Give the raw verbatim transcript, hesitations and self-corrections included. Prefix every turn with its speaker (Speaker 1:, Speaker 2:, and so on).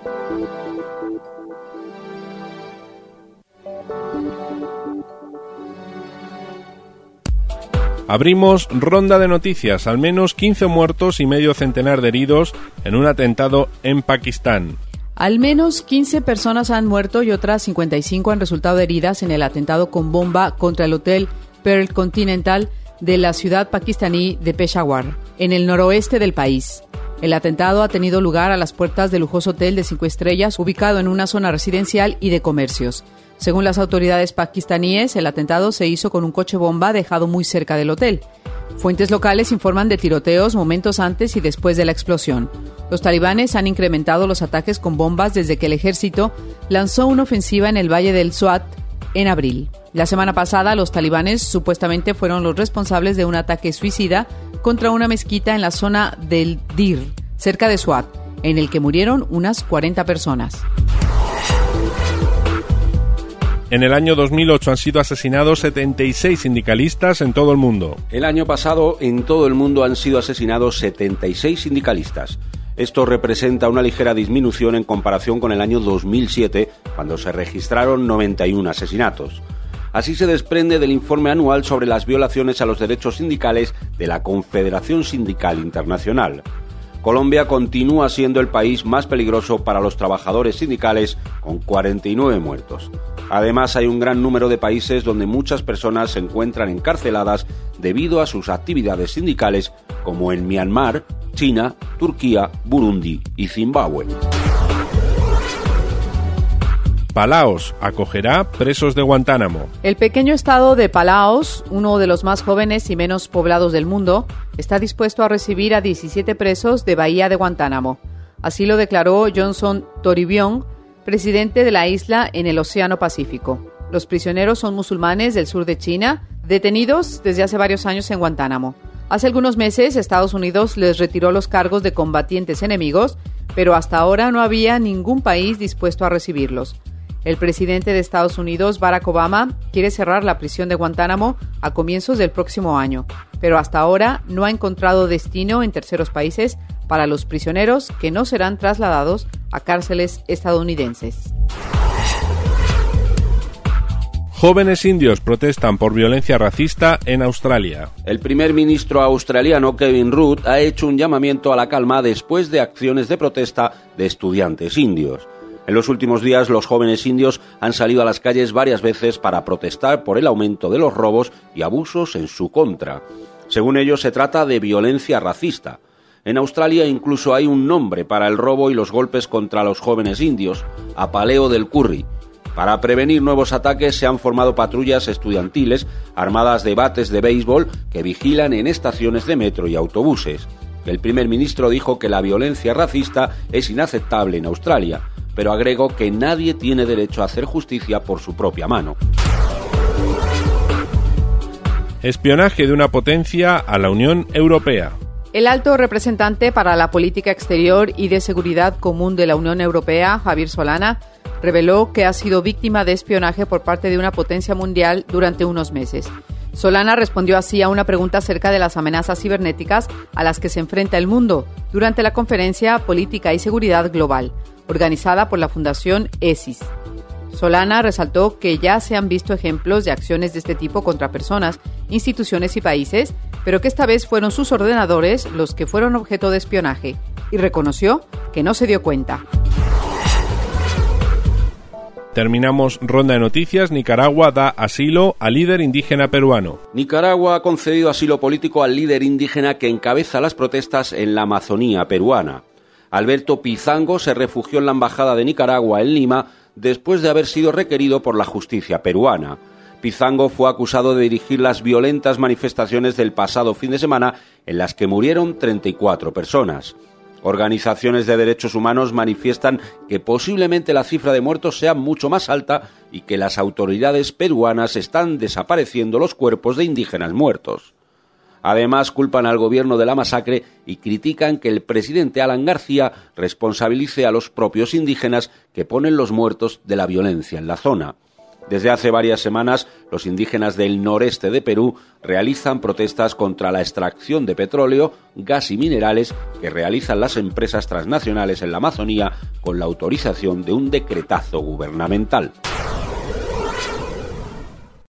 Speaker 1: Abrimos ronda de noticias. Al menos quince muertos y medio centenar de heridos en un atentado en Pakistán.
Speaker 2: Al menos quince personas han muerto y otras cincuenta y cinco han resultado heridas en el atentado con bomba contra el hotel Pearl Continental de la ciudad pakistaní de Peshawar, en el noroeste del país. El atentado ha tenido lugar a las puertas del lujoso hotel de cinco estrellas ubicado en una zona residencial y de comercios. Según las autoridades pakistaníes, el atentado se hizo con un coche bomba dejado muy cerca del hotel. Fuentes locales informan de tiroteos momentos antes y después de la explosión. Los talibanes han incrementado los ataques con bombas desde que el ejército lanzó una ofensiva en el valle del Swat en abril. La semana pasada, los talibanes supuestamente fueron los responsables de un ataque suicida contra una mezquita en la zona del Dir, cerca de Swat, en el que murieron unas cuarenta personas.
Speaker 1: En el año dos mil ocho han sido asesinados setenta y seis sindicalistas en todo el mundo.
Speaker 3: El año pasado, en todo el mundo han sido asesinados setenta y seis sindicalistas. Esto representa una ligera disminución en comparación con el año dos mil siete, cuando se registraron noventa y uno asesinatos. Así se desprende del informe anual sobre las violaciones a los derechos sindicales de la Confederación Sindical Internacional. Colombia continúa siendo el país más peligroso para los trabajadores sindicales, con cuarenta y nueve muertos. Además, hay un gran número de países donde muchas personas se encuentran encarceladas debido a sus actividades sindicales, como en Myanmar, China, Turquía, Burundi y Zimbabue.
Speaker 1: Palaos acogerá presos de Guantánamo.
Speaker 2: El pequeño estado de Palaos, uno de los más jóvenes y menos poblados del mundo, está dispuesto a recibir a diecisiete presos de Bahía de Guantánamo. Así lo declaró Johnson Toribion, presidente de la isla en el Océano Pacífico. Los prisioneros son musulmanes del sur de China, detenidos desde hace varios años en Guantánamo. Hace algunos meses, Estados Unidos les retiró los cargos de combatientes enemigos, pero hasta ahora no había ningún país dispuesto a recibirlos. El presidente de Estados Unidos, Barack Obama, quiere cerrar la prisión de Guantánamo a comienzos del próximo año, pero hasta ahora no ha encontrado destino en terceros países para los prisioneros que no serán trasladados a cárceles estadounidenses.
Speaker 1: Jóvenes indios protestan por violencia racista en Australia.
Speaker 3: El primer ministro australiano Kevin Rudd ha hecho un llamamiento a la calma después de acciones de protesta de estudiantes indios. En los últimos días, los jóvenes indios han salido a las calles varias veces para protestar por el aumento de los robos y abusos en su contra. Según ellos, se trata de violencia racista. En Australia incluso hay un nombre para el robo y los golpes contra los jóvenes indios, apaleo del curry. Para prevenir nuevos ataques se han formado patrullas estudiantiles armadas de bates de béisbol que vigilan en estaciones de metro y autobuses. El primer ministro dijo que la violencia racista es inaceptable en Australia, pero agregó que nadie tiene derecho a hacer justicia por su propia mano.
Speaker 1: Espionaje de una potencia a la Unión Europea.
Speaker 2: El alto representante para la política exterior y de seguridad común de la Unión Europea, Javier Solana, reveló que ha sido víctima de espionaje por parte de una potencia mundial durante unos meses. Solana respondió así a una pregunta acerca de las amenazas cibernéticas a las que se enfrenta el mundo durante la conferencia Política y Seguridad Global, organizada por la Fundación E S I S. Solana resaltó que ya se han visto ejemplos de acciones de este tipo contra personas, instituciones y países, pero que esta vez fueron sus ordenadores los que fueron objeto de espionaje, y reconoció que no se dio cuenta.
Speaker 1: Terminamos ronda de noticias. Nicaragua da asilo al líder indígena peruano.
Speaker 3: Nicaragua ha concedido asilo político al líder indígena que encabeza las protestas en la Amazonía peruana. Alberto Pizango se refugió en la embajada de Nicaragua en Lima después de haber sido requerido por la justicia peruana. Pizango fue acusado de dirigir las violentas manifestaciones del pasado fin de semana en las que murieron treinta y cuatro personas. Organizaciones de derechos humanos manifiestan que posiblemente la cifra de muertos sea mucho más alta y que las autoridades peruanas están desapareciendo los cuerpos de indígenas muertos. Además, culpan al gobierno de la masacre y critican que el presidente Alan García responsabilice a los propios indígenas que ponen los muertos de la violencia en la zona. Desde hace varias semanas, los indígenas del noreste de Perú realizan protestas contra la extracción de petróleo, gas y minerales que realizan las empresas transnacionales en la Amazonía con la autorización de un decretazo gubernamental.